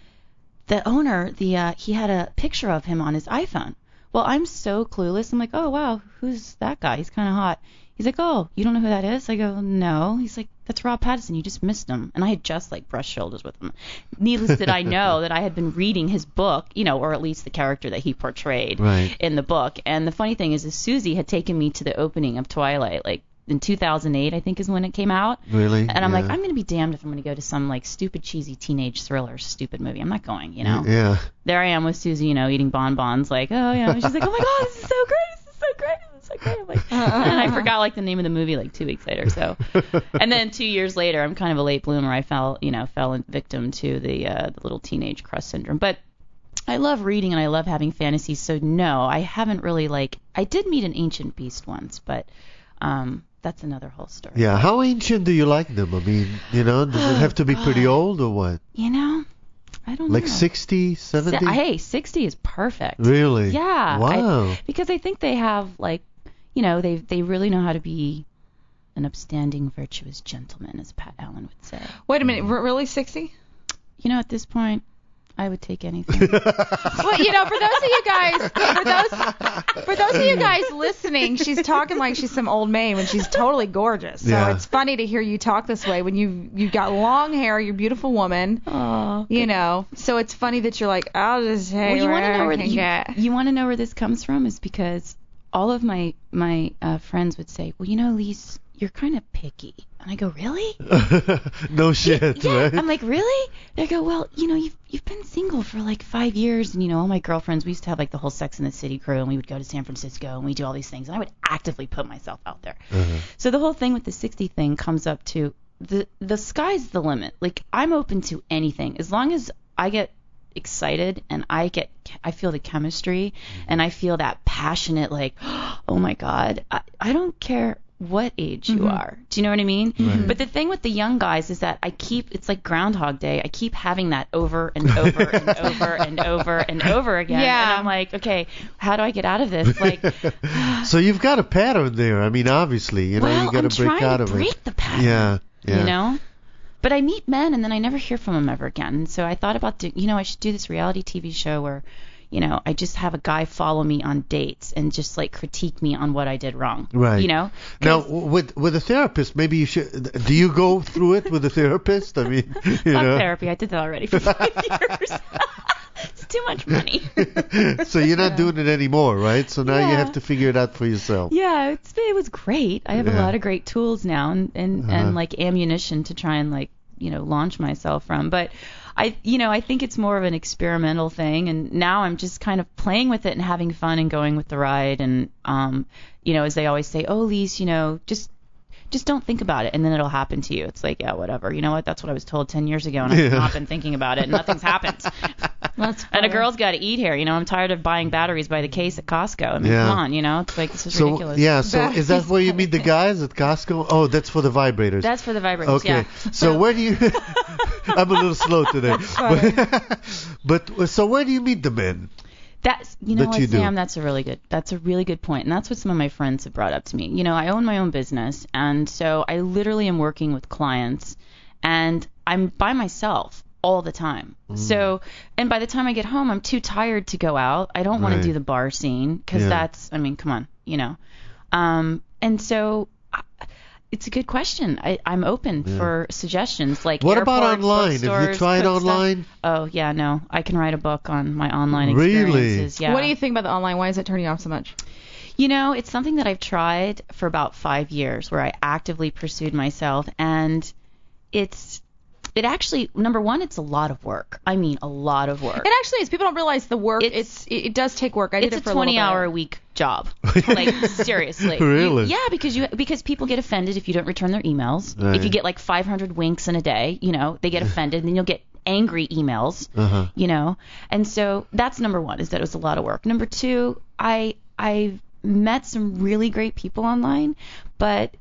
the owner, he had a picture of him on his iPhone. Well, I'm so clueless. I'm like, oh wow, who's that guy? He's kind of hot. He's like, oh, you don't know who that is? I go, no. He's like, that's Rob Pattinson. You just missed him. And I had just like brushed shoulders with him. Needless did I know that I had been reading his book, or at least the character that he portrayed in the book. And the funny thing is Susie had taken me to the opening of Twilight, like in 2008, I think is when it came out. Really? And I'm like, I'm going to be damned if I'm going to go to some like stupid, cheesy teenage thriller, stupid movie. I'm not going, Yeah. There I am with Susie, eating bonbons, like, oh, yeah. She's like, oh my God, this is so great. This is so great. I'm like, and I forgot like the name of the movie like 2 weeks later. So, and then 2 years later, I'm kind of a late bloomer. I fell victim to the little teenage crush syndrome. But I love reading and I love having fantasies. So no, I haven't really I did meet an ancient beast once, but that's another whole story. Yeah. How ancient do you like them? I mean, does it have to be pretty old or what? I don't know. Like 60, 70? Hey, 60 is perfect. Really? Yeah. Wow. Because I think they have they really know how to be an upstanding, virtuous gentleman, as Pat Allen would say. Wait a minute, really 60? At this point, I would take anything. Well, for those of you guys listening, she's talking like she's some old maid when she's totally gorgeous. So it's funny to hear you talk this way when you've got long hair, you're a beautiful woman. Oh. So it's funny that you're like, I'll just say you want to know where you want to know where this comes from is because all of my friends would say, well, Lise, you're kind of picky. And I go, really? No shit, yeah. right? I'm like, really? They go, well, you've been single for like 5 years, and all my girlfriends, we used to have like the whole Sex and the City crew, and we would go to San Francisco and we do all these things, and I would actively put myself out there. So the whole thing with the 60 thing comes up to the sky's the limit. Like, I'm open to anything as long as I get excited and I feel the chemistry and I feel that passionate like, oh my God, I don't care what age you are. Do you know what I mean? But the thing with the young guys is that it's like Groundhog Day. I keep having that over and over and over and over and over again. Yeah. And I'm like, okay, how do I get out of this? Like, so you've got a pattern there. I mean, obviously, you got I'm to break out of it. trying to break the pattern. Yeah. But I meet men and then I never hear from them ever again. So I thought about I should do this reality TV show where I just have a guy follow me on dates and just like critique me on what I did wrong. Right. Now, with a therapist, maybe you should. Do you go through it with a therapist? I mean, fuck therapy. I did that already for 5 years. It's too much money. So you're not doing it anymore, right? So now you have to figure it out for yourself. Yeah, it was great. I have a lot of great tools now and like ammunition to try and like, launch myself from. But I think it's more of an experimental thing, and now I'm just kind of playing with it and having fun and going with the ride. And as they always say, oh, Lise, just don't think about it, and then it'll happen to you. It's like, yeah, whatever. You know what? That's what I was told 10 years ago, and I've not been thinking about it, and nothing's happened. And a girl's got to eat here. I'm tired of buying batteries by the case at Costco. I mean, come on, it's like, this is ridiculous. Yeah, so is that where you meet the guys at Costco? Oh, that's for the vibrators. That's for the vibrators, okay. So where do you... I'm a little slow today. But so where do you meet the men? That's, Sam, that's a really good point. And that's what some of my friends have brought up to me. I own my own business, and so I literally am working with clients, and I'm by myself all the time. So, and by the time I get home, I'm too tired to go out. I don't want to do the bar scene, because that's, I mean, come on, and so it's a good question. I'm open for suggestions. Like, what about online? Have you tried online? Stuff. Oh yeah, no. I can write a book on my online experiences. Yeah. What do you think about the online? Why is it turning you off so much? It's something that I've tried for about 5 years, where I actively pursued myself, and it actually, number one, it's a lot of work. I mean, a lot of work. It actually is. People don't realize the work. It does take work. I did it for a little bit. It's a 20-hour-a-week job. Like, seriously. Really? Because people get offended if you don't return their emails. Right. If you get like 500 winks in a day, they get offended, and then you'll get angry emails. And so that's number one, is that it was a lot of work. Number two, I've met some really great people online, but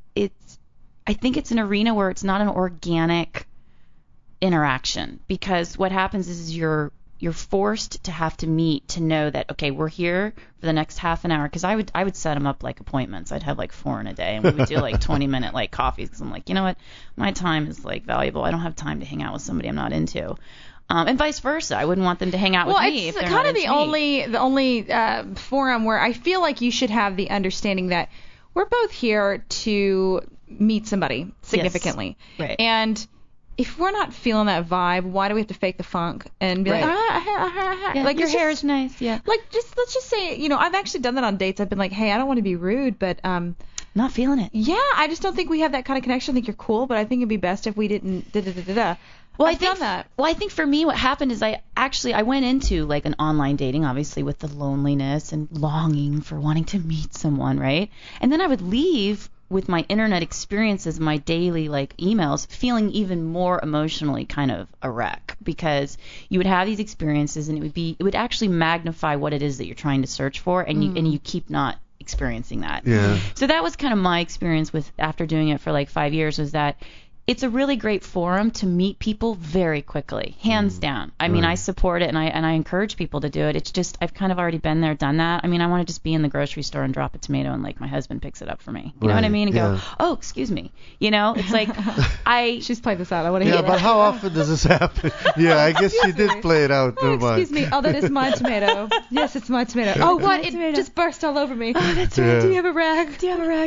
I think it's an arena where it's not an organic interaction, because what happens is you're forced to have to meet to know that, okay, we're here for the next half an hour, because I would set them up like appointments. I'd have like 4 in a day, and we would do like 20-minute like coffees, because I'm like, you know what, my time is like valuable. I don't have time to hang out with somebody I'm not into. And vice versa. I wouldn't want them to hang out with me if they're not into me. Well, it's kind of the only forum where I feel like you should have the understanding that we're both here to meet somebody significantly. Yes. Right. And if we're not feeling that vibe, why do we have to fake the funk and be like, yeah, like, your hair is nice, yeah. Like, let's just say, I've actually done that on dates. I've been like, hey, I don't want to be rude, but not feeling it. Yeah, I just don't think we have that kind of connection. I think you're cool, but I think it'd be best if we didn't Well, I've done that. Well, I think for me, what happened is I went into like an online dating, obviously with the loneliness and longing for wanting to meet someone, right? And then I would leave with my internet experiences, my daily like emails, feeling even more emotionally kind of a wreck, because you would have these experiences, and it would actually magnify what it is that you're trying to search for, and you keep not experiencing that. Yeah. So that was kind of my experience with after doing it for like 5 years, was that it's a really great forum to meet people very quickly, hands down. I mean, I support it, and I encourage people to do it. It's just, I've kind of already been there, done that. I mean, I want to just be in the grocery store and drop a tomato, and like my husband picks it up for me. You know what I mean? And go, oh, excuse me. It's like She's played this out. I want to hear it. Yeah, but how often does this happen? Yeah, I guess she did play it out too much. Excuse me. Oh, that is my tomato. Yes, it's my tomato. Oh, what? It just burst all over me. Oh, that's right. Do you have a rag?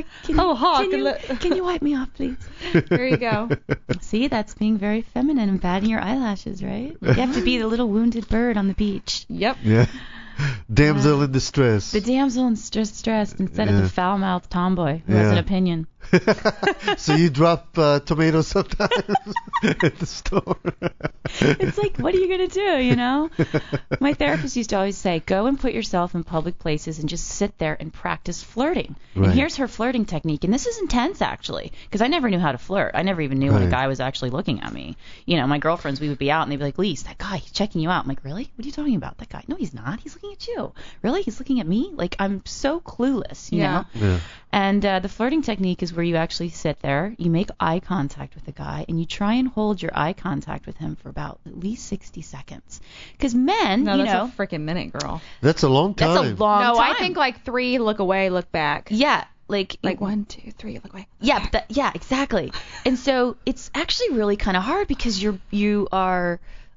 Can you wipe me off, please? There you go. See, that's being very feminine and batting your eyelashes, right? You have to be the little wounded bird on the beach. Yep. Yeah. Damsel in distress. The damsel in distress instead of the foul-mouthed tomboy who has an opinion. So you drop tomatoes sometimes at the store. It's like, what are you going to do, My therapist used to always say, go and put yourself in public places and just sit there and practice flirting. Right. And here's her flirting technique. And this is intense, actually, because I never knew how to flirt. I never even knew when a guy was actually looking at me. My girlfriends, we would be out, and they'd be like, Lise, that guy, he's checking you out. I'm like, really? What are you talking about? That guy? No, he's not. He's looking at you. Really? He's looking at me? Like, I'm so clueless, you know? Yeah. And the flirting technique is where you actually sit there, you make eye contact with the guy, and you try and hold your eye contact with him for about at least 60 seconds. Because men, that's a freaking minute, girl. That's a long time. That's a long time. No, I think like 3, look away, look back. Yeah. Like 1, 2, 3, look away. Yeah, exactly. And so it's actually really kind of hard, because you are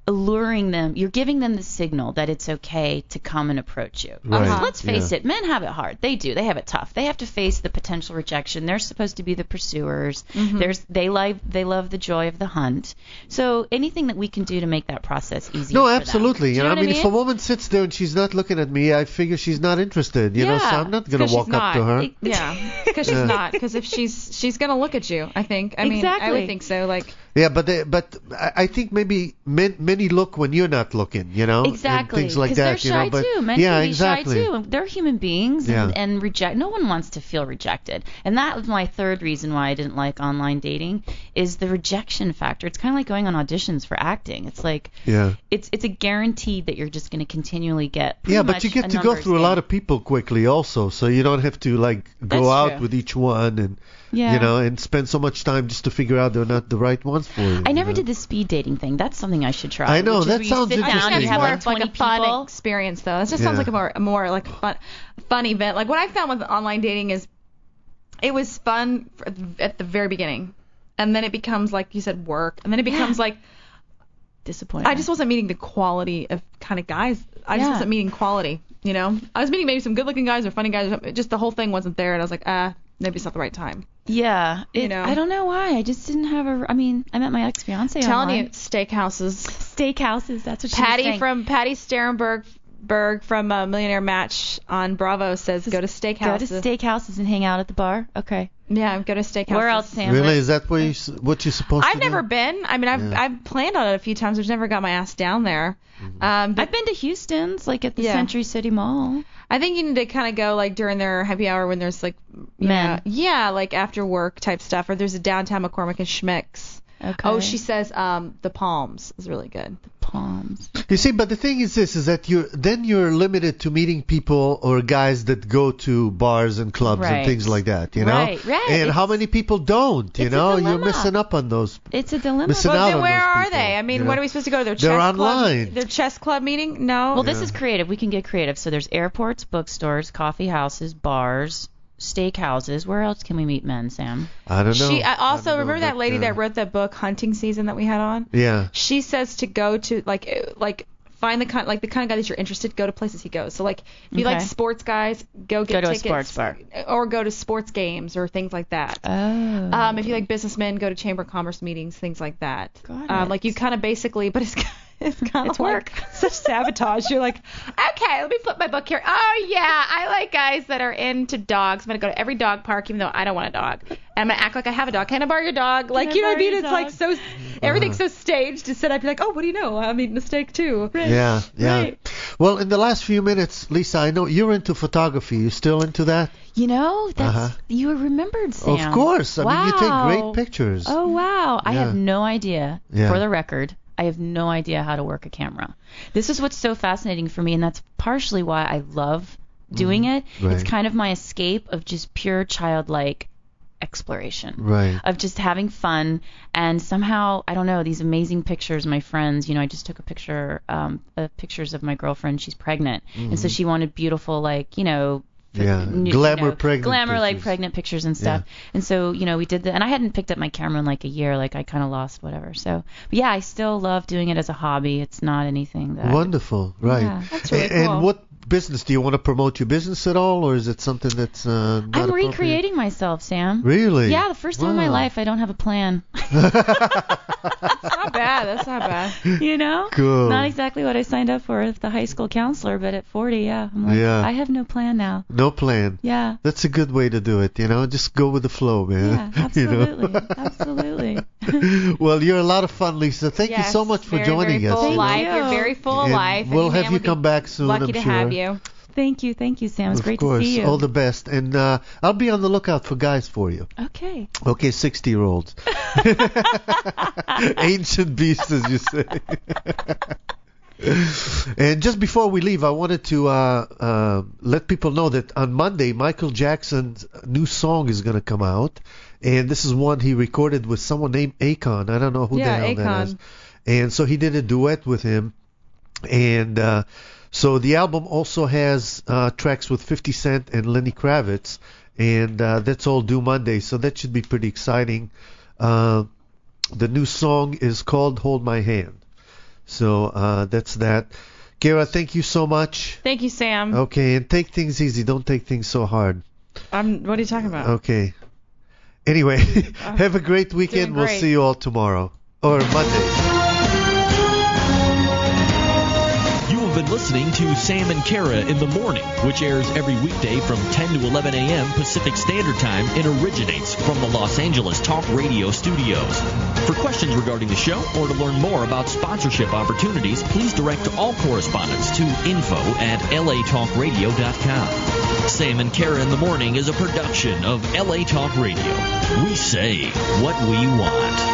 alluring them. You're giving them the signal that it's okay to come and approach you. Right. Because let's face Yeah. it, men have it hard. They do. They have it tough. They have to face the potential rejection. They're supposed to be the pursuers. They love the joy of the hunt. So anything that we can do to make that process easier. No, for them. absolutely. Do you know I what mean, if a woman sits there and she's not looking at me, I figure she's not interested. You know, so Yeah, I'm not going to walk up to her. Yeah, because she's not. Because if she's gonna look at you, I think. I mean, I Exactly. would think so. Like, Yeah, but I think maybe many look when you're not looking, you know, Exactly. and things like 'Cause that. they're shy you know, but too. Men yeah, can be exactly. shy too. And they're human beings, Yeah. and reject. No one wants to feel rejected. And that was my third reason why I didn't like online dating is the rejection factor. It's kind of like going on auditions for acting. It's like Yeah. it's a guarantee that you're just going to continually get. Yeah, but you get to go through a lot of people quickly also, so you don't have to like go That's out true. with each one and Yeah. you know and spend so much time just to figure out they're not the right ones for you. I never you know? did the speed dating thing. That's something I should try. I know, which is that where you sounds sit down, interesting. you that's have more like of like 20 a fun people. experience, though. It just Yeah. sounds like a more like fun event. Like what I found with online dating is it was fun at the very beginning, and then it becomes like you said work, and then it becomes like Disappointing. I just wasn't meeting the quality of kind of guys. I just Yeah. wasn't meeting quality. You know, I was meeting maybe some good-looking guys or funny guys. Or something. Just the whole thing wasn't there, and I was like, maybe it's not the right time. Yeah. You know. I don't know why. I just didn't have a. I mean, I met my ex-fiance Telling online. you, steakhouses. Steakhouses. That's what she was saying. Patty Sterenberg from Millionaire Match on Bravo says go to steakhouses. Go to steakhouses and hang out at the bar. Okay. Yeah, go to steakhouses. Where else, Sam? Really, is that what you're supposed to I've do? never been. I mean, I've planned on it a few times. I've just never got my ass down there. But I've been to Houston's, like at the Yeah. Century City Mall. I think you need to kind of go like during their happy hour when there's like Men. yeah, like after work type stuff. Or there's a downtown McCormick and Schmick's. Okay. Oh, she says the Palms is really good. Palms. You see, but the thing is this, is that you're limited to meeting people or guys that go to bars and clubs and Right. things like that, you know? Right. And It's- how many people don't, you it's a know? You're dilemma. missing up on those. It's a dilemma. Missing Well, out then on where those are people, they? I mean, you what know? are we supposed to go to? Their They're chess online. club? Their chess club meeting? No. Well, this is creative. We can get creative. So there's airports, bookstores, coffee houses, bars, steakhouses. Where else can we meet men, Sam? I don't know. I also don't know, remember that but, lady that wrote that book Hunting Season that we had on. Yeah. She says to go to like find the kind of guy that you're interested. Go to places he goes. So like if you like Okay. sports guys, go get to a tickets, sports bar. or go to sports games or things like that. Oh. If you like businessmen, go to chamber of commerce meetings, things like that. Got it. Like you kind of basically, but it's kind of It's work. like such sabotage. You're like, okay, let me flip my book here. Oh yeah, I like guys that are into dogs. I'm gonna go to every dog park, even though I don't want a dog. And I'm gonna act like I have a dog. Can I borrow your dog? Like, I you know what I borrow mean? your It's like dog? so, everything's so staged to sit up. You're like, oh, what do you know? I'm eating a steak too. Yeah, yeah. Right. Well, in the last few minutes, Lisa, I know you're into photography. You still into that? You know, that's Uh-huh. you remembered, Sam. Of course. I mean, you take Wow. great pictures. Oh wow! I Yeah. have no idea. Yeah. For the record, I have no idea how to work a camera. This is what's so fascinating for me, and that's partially why I love doing it. Right. It's kind of my escape of just pure childlike exploration. Right. Of just having fun, and somehow, I don't know, these amazing pictures, my friends, you know, I just took a picture, pictures of my girlfriend, she's pregnant, and so she wanted beautiful, like, you know, Yeah. Glamour pregnant glamour like pictures. pregnant pictures and stuff. And so, you know, we did that, and I hadn't picked up my camera in like a year, like I kind of lost whatever. So, but yeah, I still love doing it as a hobby. It's not anything that Wonderful. Right. Yeah, that's really And cool. what business? Do you want to promote your business at all, or is it something that's not I'm appropriate? recreating myself, Sam. Really? Yeah, the first time in my Wow. life I don't have a plan. That's not bad. That's not bad. You know? Cool. Not exactly what I signed up for as the high school counselor, but at 40, yeah. I'm like, Yeah. I have no plan now. No plan. Yeah. That's a good way to do it, you know. Just go with the flow, man. Yeah, You know? absolutely. Absolutely. Well, you're a lot of fun, Lisa. Thank you Yes, so much for very, joining very us. full you know. life. you. You're very full of And life. we'll Any have man you would be come back soon, Lucky I'm to sure. have you. Thank you, Sam. It's Of great course. to see you. All the best. And I'll be on the lookout for guys for you. Okay. Okay, 60-year-olds. Ancient beasts, as you say. And just before we leave, I wanted to let people know that on Monday, Michael Jackson's new song is going to come out. And this is one he recorded with someone named Akon. I don't know who Yeah, the hell that Akon. is. And so he did a duet with him. And so the album also has tracks with 50 Cent and Lenny Kravitz. And that's all due Monday. So that should be pretty exciting. The new song is called Hold My Hand. So that's that. Kara, thank you so much. Thank you, Sam. Okay, and take things easy. Don't take things so hard. What are you talking about? Okay. Anyway, have a great weekend. Doing great. We'll see you all tomorrow or Monday. You have been listening to Sam and Kara in the Morning, which airs every weekday from 10 to 11 a.m. Pacific Standard Time and originates from the Los Angeles Talk Radio studios. For questions regarding the show or to learn more about sponsorship opportunities, please direct all correspondence to info@latalkradio.com. Sam and Kara in the Morning is a production of LA Talk Radio. We say what we want.